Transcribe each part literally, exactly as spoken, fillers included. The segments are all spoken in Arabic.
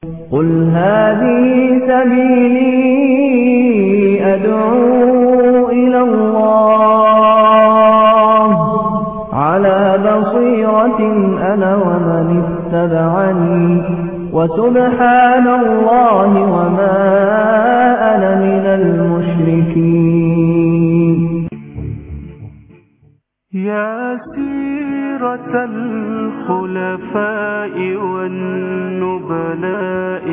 قل هذه سبيلي أدعو إلى الله على بصيرة أنا ومن اتبعني وسبحان الله وما أنا من المشركين. يا سيرة الخلفاء والنبلاء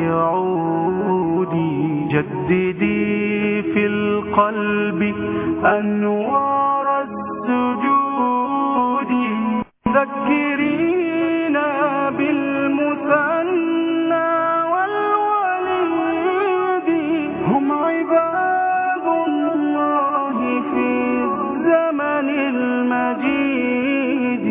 عودي جددي في القلب أنوار السجود ذكرينا بالمثنى والوليد هم عباد الله في الزمن المجيد.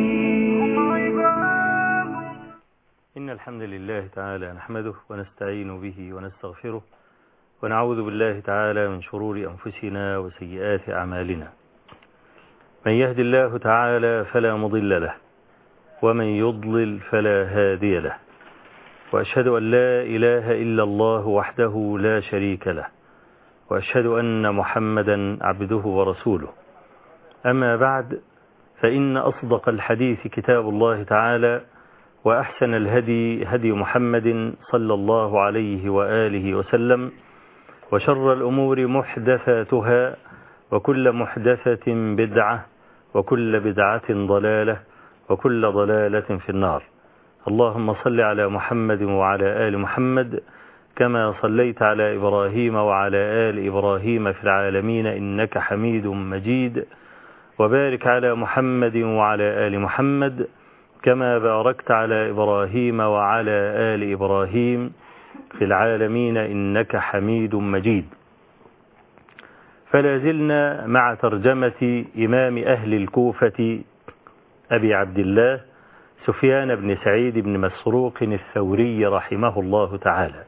إن الحمد لله تعالى نحمده ونستعين به ونستغفره ونعوذ بالله تعالى من شرور أنفسنا وسيئات أعمالنا. من يهد الله تعالى فلا مضل له ومن يضلل فلا هادي له، وأشهد أن لا إله إلا الله وحده لا شريك له، وأشهد أن محمدا عبده ورسوله. أما بعد، فإن أصدق الحديث كتاب الله تعالى، وأحسن الهدي هدي محمد صلى الله عليه وآله وسلم، وشر الأمور محدثاتها، وكل محدثة بدعة، وكل بدعة ضلالة، وكل ضلالة في النار. اللهم صل على محمد وعلى آل محمد كما صليت على إبراهيم وعلى آل إبراهيم في العالمين إنك حميد مجيد، وبارك على محمد وعلى آل محمد كما باركت على إبراهيم وعلى آل إبراهيم في العالمين إنك حميد مجيد. فلا زلنا مع ترجمة إمام أهل الكوفة أبي عبد الله سفيان بن سعيد بن مسروق الثوري رحمه الله تعالى.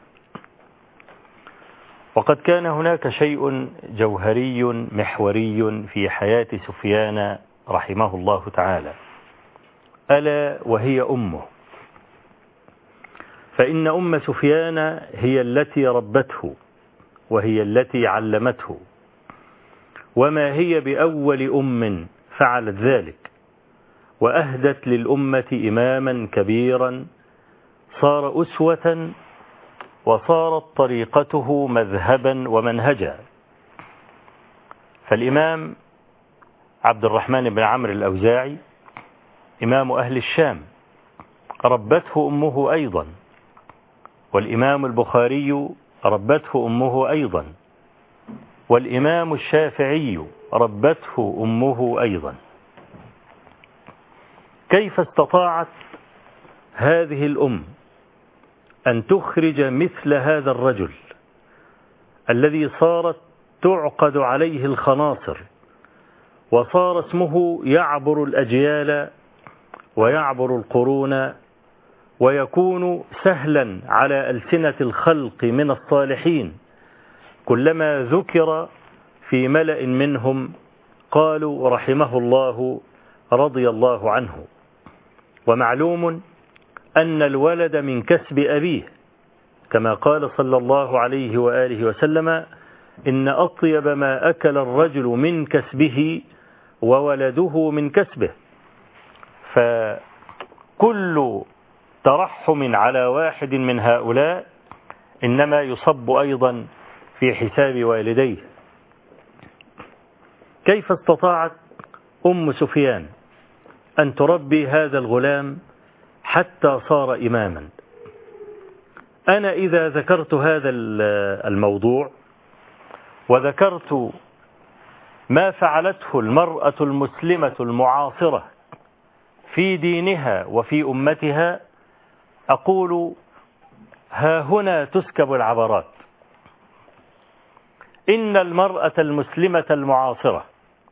وقد كان هناك شيء جوهري محوري في حياة سفيان رحمه الله تعالى، ألا وهي أمه. فإن أم سفيان هي التي ربته وهي التي علمته، وما هي بأول أم فعلت ذلك، وأهدت للأمة إماما كبيرا صار أسوة، وصارت طريقته مذهبا ومنهجا. فالإمام عبد الرحمن بن عمرو الأوزاعي إمام أهل الشام ربته أمه أيضا، والإمام البخاري ربته أمه أيضا، والإمام الشافعي ربته أمه أيضا. كيف استطاعت هذه الأم أن تخرج مثل هذا الرجل الذي صارت تعقد عليه الخناصر، وصار اسمه يعبر الأجيال ويعبر القرون، ويكون سهلا على ألسنة الخلق من الصالحين، كلما ذكر في ملأ منهم قالوا رحمه الله رضي الله عنه. ومعلوم أن الولد من كسب أبيه، كما قال صلى الله عليه وآله وسلم: إن أطيب ما أكل الرجل من كسبه وولده من كسبه. فكل ترحم على واحد من هؤلاء إنما يصب أيضا في حساب والديه. كيف استطاعت أم سفيان أن تربي هذا الغلام حتى صار إماما؟ أنا إذا ذكرت هذا الموضوع وذكرت ما فعلته المرأة المسلمة المعاصرة في دينها وفي أمتها، أقول ها هنا تسكب العبرات. إن المرأة المسلمة المعاصرة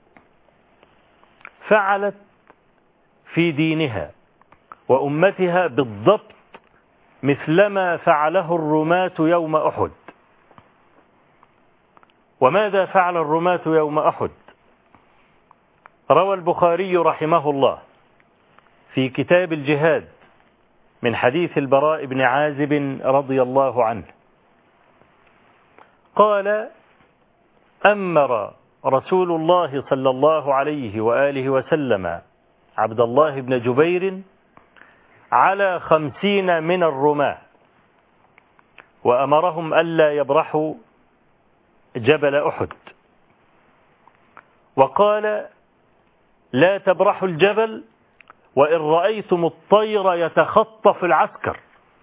فعلت في دينها وأمتها بالضبط مثلما فعله الرماة يوم أحد. وماذا فعل الرماة يوم أحد؟ روى البخاري رحمه الله في كتاب الجهاد من حديث البراء بن عازب رضي الله عنه قال: أمر رسول الله صلى الله عليه وآله وسلم عبد الله بن جبير على خمسين من الرماة، وأمرهم ألا يبرحوا جبل أحد، وقال: لا تبرحوا الجبل وإن رأيتم الطير يتخطف العسكر.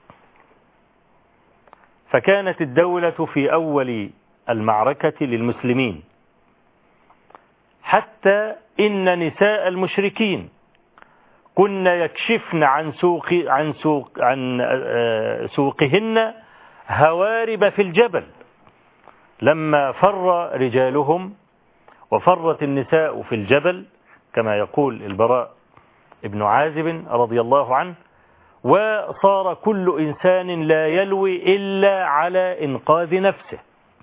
فكانت الدولة في أول المعركة للمسلمين، حتى إن نساء المشركين كن يكشفن عن سوق عن سوق عن سوقهن هوارب في الجبل، لما فر رجالهم وفرت النساء في الجبل كما يقول البراء ابن عازب رضي الله عنه، وصار كل إنسان لا يلوي إلا على إنقاذ نفسه.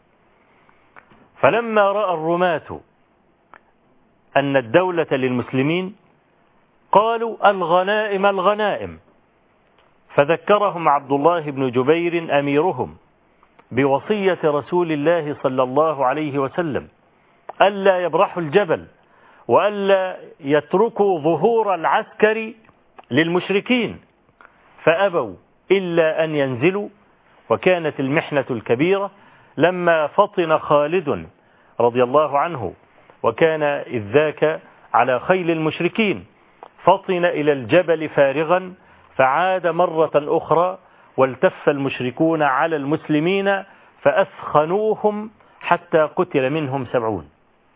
فلما رأى الرماة أن الدولة للمسلمين قالوا: الغنائم الغنائم. فذكرهم عبد الله بن جبير أميرهم بوصية رسول الله صلى الله عليه وسلم ألا يبرحوا الجبل وألا يتركوا ظهور العسكر للمشركين، فأبوا إلا أن ينزلوا. وكانت المحنة الكبيرة لما فطن خالد رضي الله عنه، وكان إذ ذاك على خيل المشركين، فطن إلى الجبل فارغا، فعاد مرة أخرى والتف المشركون على المسلمين فأثخنوهم حتى قتل منهم سبعون.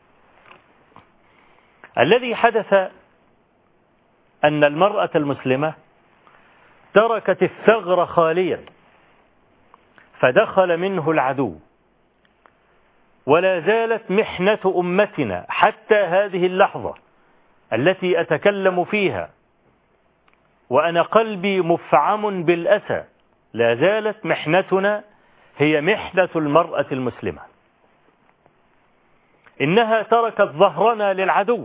الذي حدث أن المرأة المسلمة تركت الثغر خاليا، فدخل منه العدو. ولا زالت محنة أمتنا حتى هذه اللحظة التي أتكلم فيها وأنا قلبي مفعم بالأسى، لا زالت محنتنا هي محنة المرأة المسلمة. إنها تركت ظهرنا للعدو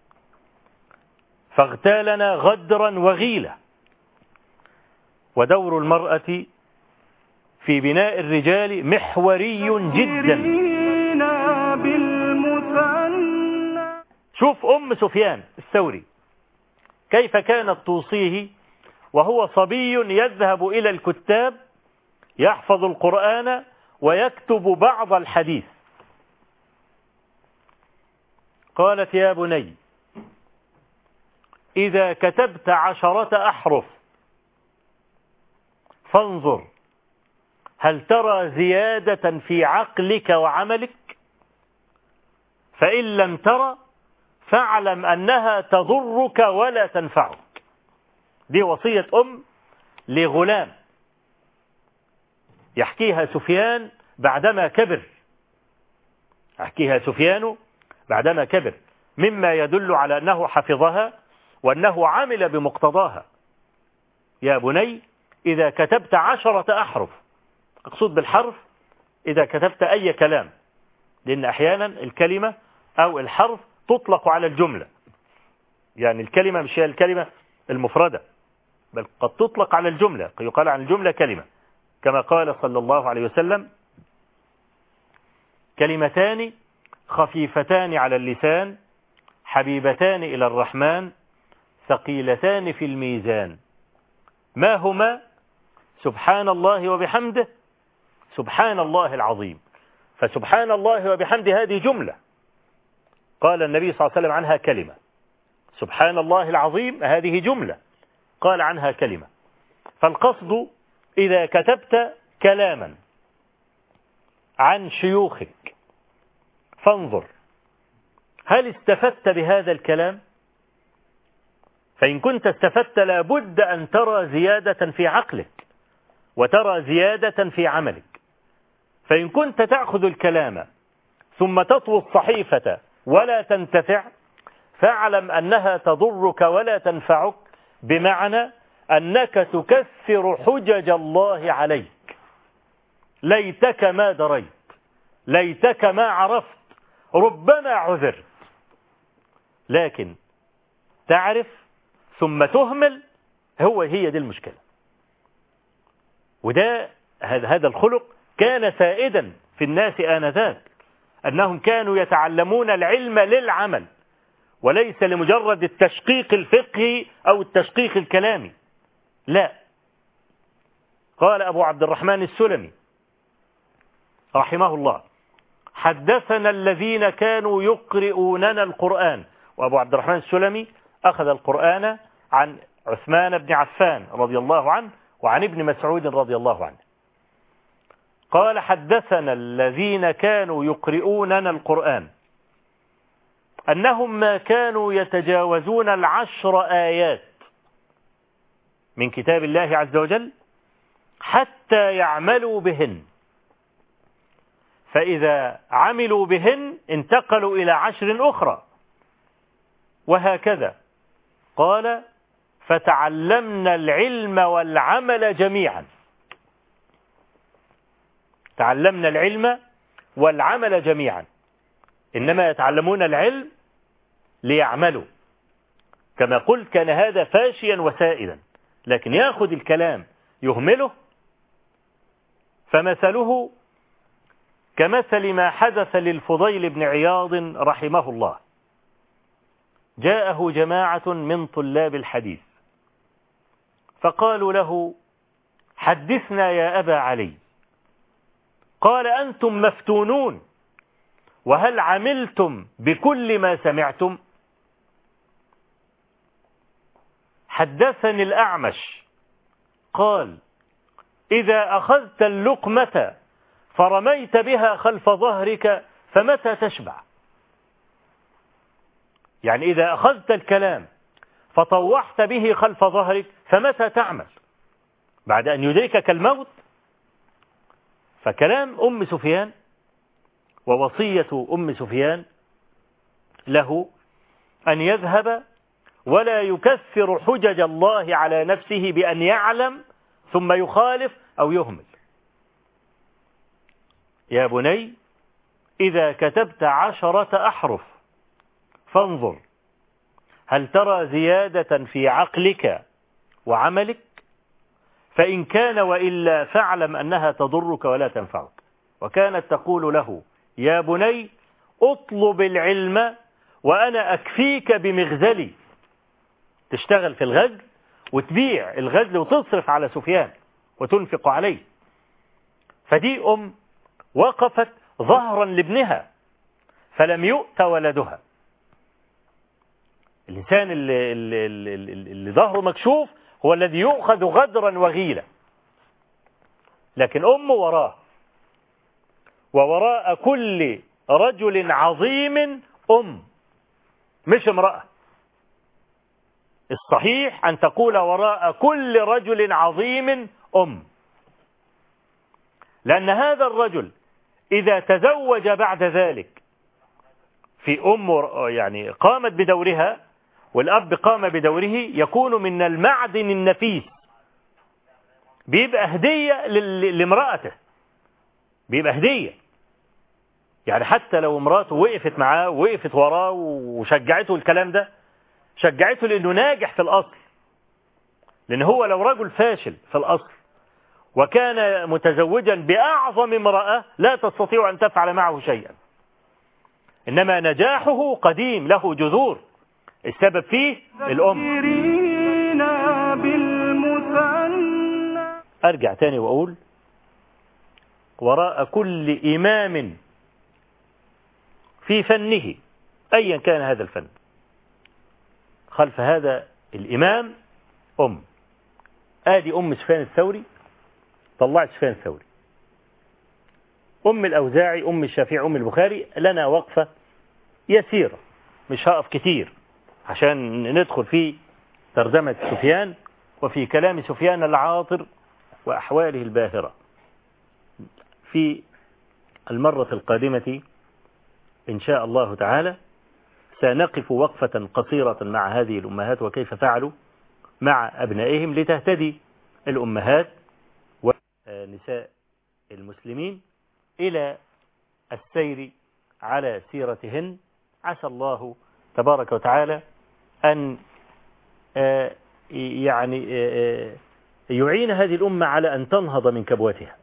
فاغتالنا غدرا وغيلة. ودور المرأة في بناء الرجال محوري جدا. شوف أم سفيان الثوري كيف كانت توصيه وهو صبي يذهب إلى الكتاب يحفظ القرآن ويكتب بعض الحديث. قالت: يا بني، إذا كتبت عشرة أحرف فانظر هل ترى زيادة في عقلك وعملك، فإن لم ترى فاعلم أنها تضرك ولا تنفعك. دي وصية أم لغلام يحكيها سفيان بعدما كبر، يحكيها سفيان بعدما كبر، مما يدل على أنه حفظها وأنه عمل بمقتضاها. يا بني، إذا كتبت عشرة أحرف، أقصد بالحرف إذا كتبت أي كلام، لأن أحيانا الكلمة أو الحرف تطلق على الجملة، يعني الكلمة مش هي الكلمة المفردة، بل قد تطلق على الجملة، يقال عن الجملة كلمة، كما قال صلى الله عليه وسلم: كلمتان خفيفتان على اللسان حبيبتان إلى الرحمن ثقيلتان في الميزان، ما هما؟ سبحان الله وبحمده، سبحان الله العظيم. فسبحان الله وبحمده هذه جملة قال النبي صلى الله عليه وسلم عنها كلمة، سبحان الله العظيم هذه جملة قال عنها كلمة. فالقصد إذا كتبت كلاما عن شيوخك فانظر هل استفدت بهذا الكلام، فإن كنت استفدت لابد أن ترى زيادة في عقلك وترى زيادة في عملك. فإن كنت تأخذ الكلام ثم تطوي الصحيفة ولا تنتفع فاعلم أنها تضرك ولا تنفعك، بمعنى أنك تكثر حجج الله عليك. ليتك ما دريت، ليتك ما عرفت، ربما عذرت، لكن تعرف ثم تهمل، هو هي دي المشكلة. وده هذا الخلق كان سائدا في الناس آنذاك، أنهم كانوا يتعلمون العلم للعمل وليس لمجرد التشقيق الفقهي أو التشقيق الكلامي. لا، قال أبو عبد الرحمن السلمي رحمه الله: حدثنا الذين كانوا يقرؤوننا القرآن. وأبو عبد الرحمن السلمي أخذ القرآن عن عثمان بن عفان رضي الله عنه وعن ابن مسعود رضي الله عنه. قال: حدثنا الذين كانوا يقرؤوننا القرآن أنهم ما كانوا يتجاوزون العشر آيات من كتاب الله عز وجل حتى يعملوا بهن، فإذا عملوا بهن انتقلوا إلى عشر أخرى، وهكذا. قال: فتعلمنا العلم والعمل جميعا. تعلمنا العلم والعمل جميعا، إنما يتعلمون العلم ليعملوا. كما قلت كان هذا فاشيا وسائدا، لكن يأخذ الكلام يهمله، فمثله كمثل ما حدث للفضيل بن عياض رحمه الله. جاءه جماعة من طلاب الحديث فقالوا له: حدثنا يا أبا علي. قال: أنتم مفتونون، وهل عملتم بكل ما سمعتم؟ حدثني الأعمش قال: إذا أخذت اللقمة فرميت بها خلف ظهرك فمتى تشبع؟ يعني إذا أخذت الكلام فطوحت به خلف ظهرك فمتى تعمل بعد أن يدركك الموت؟ فكلام أم سفيان ووصية أم سفيان له أن يذهب ولا يكثر حجج الله على نفسه بأن يعلم ثم يخالف أو يهمل. يا بني، إذا كتبت عشرة أحرف فانظر هل ترى زيادة في عقلك وعملك، فإن كان وإلا فاعلم أنها تضرك ولا تنفعك. وكانت تقول له: يا بني، اطلب العلم وأنا أكفيك بمغزلي. تشتغل في الغزل وتبيع الغزل وتصرف على سفيان وتنفق عليه. فدي أم وقفت ظهرا لابنها فلم يؤت ولدها. الإنسان اللي, اللي, اللي, اللي ظهره مكشوف هو الذي يؤخذ غدرا وغيلا، لكن أمه وراه. ووراء كل رجل عظيم أم، مش امرأة. الصحيح أن تقول وراء كل رجل عظيم أم، لأن هذا الرجل إذا تزوج بعد ذلك في أم يعني قامت بدورها والأب قام بدوره، يكون من المعدن النفيس، بيبقى هدية لامرأته، بيبقى هدية. يعني حتى لو امراته وقفت معاه ووقفت وراه وشجعته الكلام ده، شجعته لأنه ناجح في الأصل. لأن هو لو رجل فاشل في الأصل وكان متزوجا بأعظم امرأة لا تستطيع أن تفعل معه شيئا، إنما نجاحه قديم له جذور، السبب فيه الأم. أرجع تاني وأقول: وراء كل إمام في فنه أيا كان هذا الفن، خلف هذا الإمام أم. آدي أم سفيان الثوري، طلعت سفيان الثوري. أم الأوزاعي، أم الشافعي، أم البخاري. لنا وقفة يسيرة، مش هقف كتير عشان ندخل في ترجمة سفيان وفي كلام سفيان العاطر وأحواله الباهرة. في المرة القادمة إن شاء الله تعالى سنقف وقفة قصيرة مع هذه الأمهات وكيف فعلوا مع أبنائهم لتهتدي الأمهات ونساء المسلمين إلى السير على سيرتهن. عسى الله تبارك وتعالى أن يعني يعين هذه الأمة على أن تنهض من كبوتها.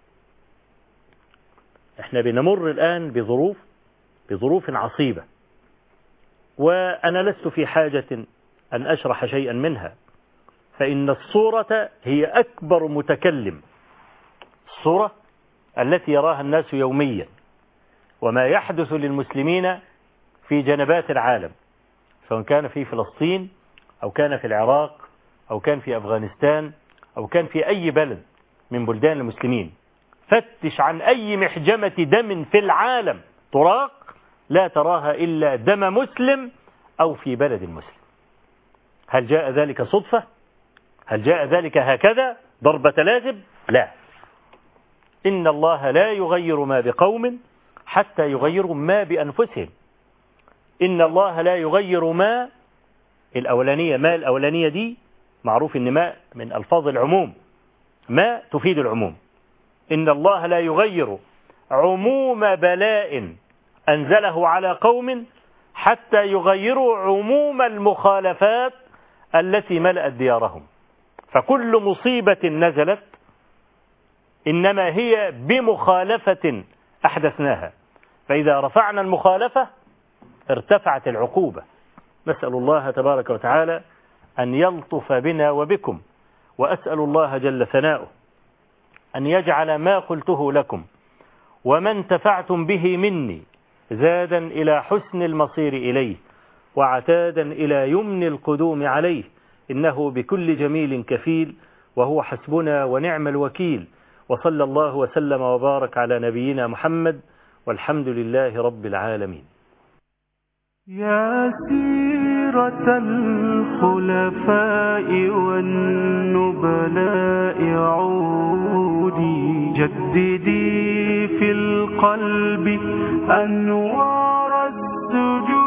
احنا بنمر الآن بظروف بظروف عصيبة، وأنا لست في حاجة أن أشرح شيئا منها، فإن الصورة هي أكبر متكلم. الصورة التي يراها الناس يوميا، وما يحدث للمسلمين في جنبات العالم، سواء كان في فلسطين أو كان في العراق أو كان في أفغانستان أو كان في أي بلد من بلدان المسلمين. فتش عن أي محجمة دم في العالم تراق، لا تراها إلا دم مسلم أو في بلد مسلم. هل جاء ذلك صدفة؟ هل جاء ذلك هكذا ضربة لازم؟ لا. إن الله لا يغير ما بقوم حتى يغيروا ما بأنفسهم. إن الله لا يغير ما الأولانية ما الأولانية دي معروف إن ما من ألفاظ العموم، ما تفيد العموم. إن الله لا يغير عموم بلاء أنزله على قوم حتى يغيروا عموم المخالفات التي ملأت ديارهم. فكل مصيبة نزلت إنما هي بمخالفة أحدثناها، فإذا رفعنا المخالفة ارتفعت العقوبة. نسأل الله تبارك وتعالى أن يلطف بنا وبكم، وأسأل الله جل ثناؤه أن يجعل ما قلته لكم وما انتفعتم به مني زادا إلى حسن المصير إليه، وعتادا إلى يمن القدوم عليه، إنه بكل جميل كفيل، وهو حسبنا ونعم الوكيل. وصلى الله وسلم وبارك على نبينا محمد، والحمد لله رب العالمين. يا سيرة الخلفاء والنبلاء عودي، جددي في القلب أنوار السجود.